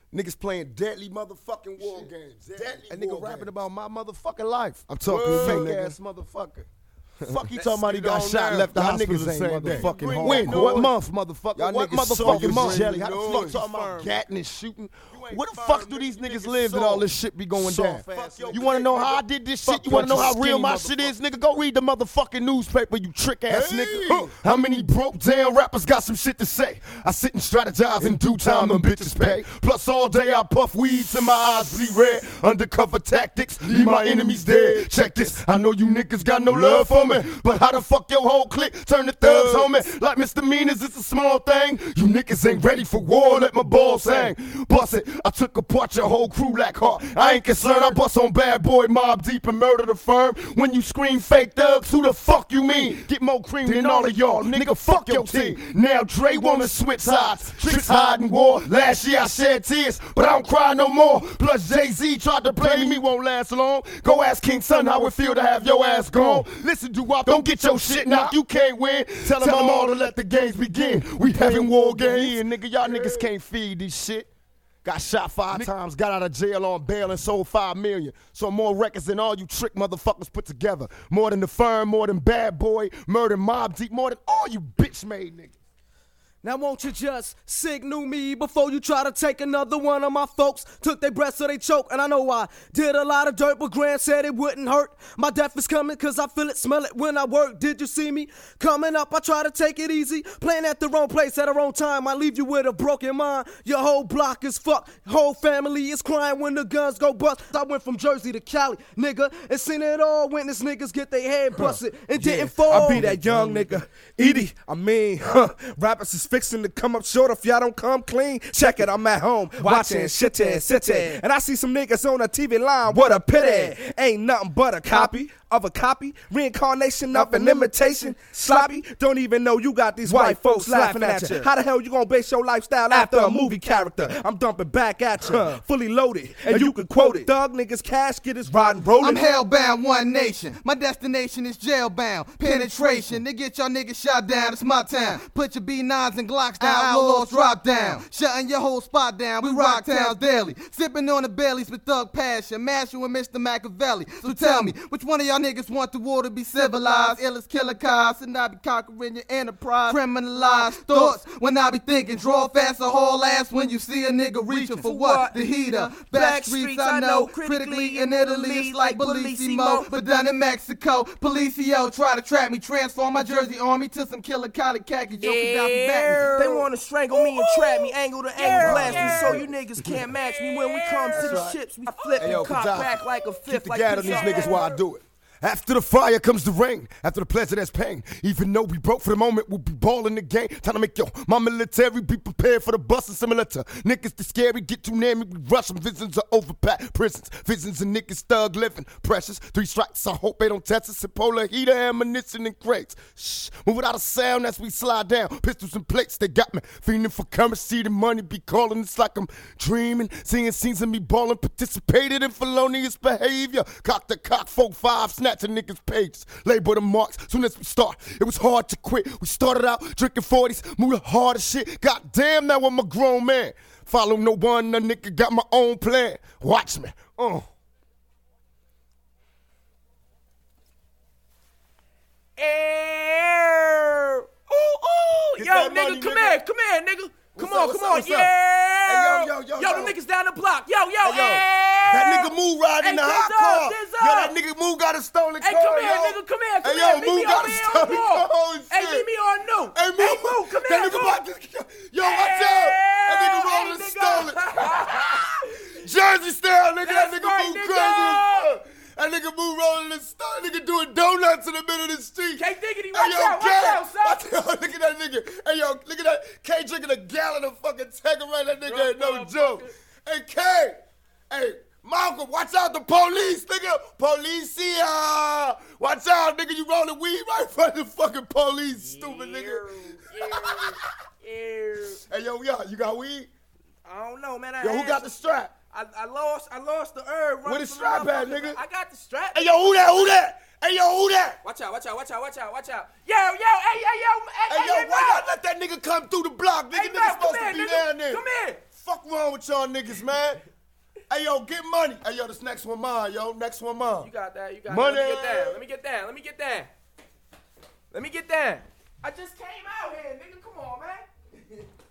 Niggas playing deadly motherfucking war games. Deadly A nigga war rapping games. about my motherfucking life. I'm talking Fake fake ass motherfucker. Fuck you talking about he got shot and left the Y'all hospital niggas the ain't same day. motherfucking home. When? What month, motherfucker? Y'all What niggas motherfucking soft month? as Jelly, how the noise. fuck talking about gatting and shooting? Where the firm, fuck do these nigga. niggas Niggas live that soft. all this shit be going down? Soft ass You wanna know how I did this shit? You wanna know how real my shit is, nigga? Go read the motherfucking newspaper, you trick ass nigga. Huh. How many broke down rappers got some shit to say? I sit and strategize in due time, them bitches pay. Plus all day I puff weeds and my eyes bleed red. Undercover tactics, leave my enemies dead. Check this, I know you niggas got no love for me, but how the fuck your whole clique turn the thugs on me? Like misdemeanors, it's a small thing. You niggas ain't ready for war, let my balls hang. Bust it, I took apart your whole crew like heart. I ain't concerned, I bust on bad boy, mob deep and murder the firm. When you scream fake thugs, who the fuck you mean? Get more cream than all of y'all, nigga, fuck your team. Now Dre wanna switch sides, tricks hiding war. Last year I shed tears, but I don't cry no more. Plus Jay-Z tried to blame me, won't last long. Go ask King Son how it feel to have your ass gone. Listen, do-wop, don't get your shit knocked, you can't win. Tell them all to let the games begin. We having war games. Yeah, nigga, y'all niggas can't feed this shit. Got shot 5 times, got out of jail on bail and sold 5 million. So more records than all you trick motherfuckers put together. More than the firm, more than Bad Boy, Murder, Mob Deep, more than all you bitch made niggas. Now won't you just signal me before you try to take another one of my folks? Took their breath so they choke, and I know I did a lot of dirt, but Grand said it wouldn't hurt. My death is coming cause I feel it, smell it when I work. Did you see me? Coming up, I try to take it easy. Playing at the wrong place at the wrong time, I leave you with a broken mind. Your whole block is fucked, whole family is crying when the guns go bust. I went from Jersey to Cali, nigga, and seen it all. Witness niggas get their head busted and didn't fall. I be that young nigga, Edie, rappers is fixing to come up short if y'all don't come clean. Check it, I'm at home, watching shitty, city. And I see some niggas on the TV line, what a pity. Ain't nothing but a copy of a copy, reincarnation of an imitation. Sloppy, don't even know you got these white folks laughing at you. How the hell you gonna base your lifestyle after a movie character? I'm dumping back at you, fully loaded, and you can quote it. Thug niggas cash get his riding rolling. I'm hellbound, one nation. My destination is jailbound. Penetration, they get y'all niggas shot down. It's my town. Put your B9s and Glocks down. Outlaws drop down. Shutting your whole spot down. We rock towns daily. Sipping on the Baileys with thug passion. Mashing with Mr. Machiavelli. So tell me, which one of y'all niggas want the war to be civilized? Illest killer cars, and I be conquering your enterprise. Criminalized thoughts when I be thinking. Draw fast a whole ass when you see a nigga reaching for what? The heater. Back streets I know. Critically in Italy it's like Bellissimo. But done in Mexico, Policio try to trap me. Transform my Jersey army to some killer collar khaki. Joe Gaddafi back me. They wanna strangle me and trap me, angle to angle, blast me, so you niggas can't match me. When we come to the ships, we flip and cock back like a fifth. Keep the gat on these niggas while I do it. After the fire comes the rain. After the pleasure, there's pain. Even though we broke for the moment, we'll be balling the game. Time to make my military be prepared for the bus. Similar to niggas too scary, get too near me, we rush them. Visions of overpacked prisons. Visions of niggas thug living. Precious, 3 strikes, I hope they don't test us. And polar heater, ammunition, and crates. Shh, move without a sound as we slide down. Pistols and plates, they got me feeling for currency. The money be calling, it's like I'm dreaming. Seeing scenes of me balling, participated in felonious behavior. Cock the cock, 4-5, snatching niggas' pages. Label the marks, soon as we start. It was hard to quit. We started out drinking 40s, moving hard as shit. Goddamn, now I'm a grown man. Follow no one, a nigga got my own plan. Watch me. Yo, nigga, come here, nigga. Come on, yeah. Hey, yo, them niggas down the block. Yo, that nigga Moo riding in the hot car. Yo, that nigga Moo got a stolen car. Hey, come here, nigga, come here. Hey, yo, Moo got a stolen car. Hey, leave me on new. Hey, Moo, come that here. nigga about to, yo, watch out. That nigga rolling stolen. Jersey style, nigga. That nigga Moo crazy. That nigga Moo rolling the stone, nigga doing donuts in the middle of the street. K Diggity, watch out, son. Look at that nigga. Hey, yo, look at that. K drinking a gallon of fucking Tanqueray. That nigga ain't no joke. Hey, K. Hey, Malcolm, watch out, the police, nigga. Policia. Watch out, nigga. You rolling weed right in front of the fucking police, stupid nigga. Hey, yo, you got weed? I don't know, man. Yo, who got the strap? I lost the herb. Where the strap at, nigga? I got the strap. Hey, yo, who that? Hey, yo, who that? Watch out. Yo, Hey, yo, why y'all let that nigga come through the block, nigga? Hey, Nigga supposed come to here, be nigga. down there. Come here. Fuck wrong with y'all niggas, man? Hey, yo, get money. Hey, yo, this next one mine, yo. Next one mine. You got that. Money. Let me get down. I just came out here, nigga. Come on, man.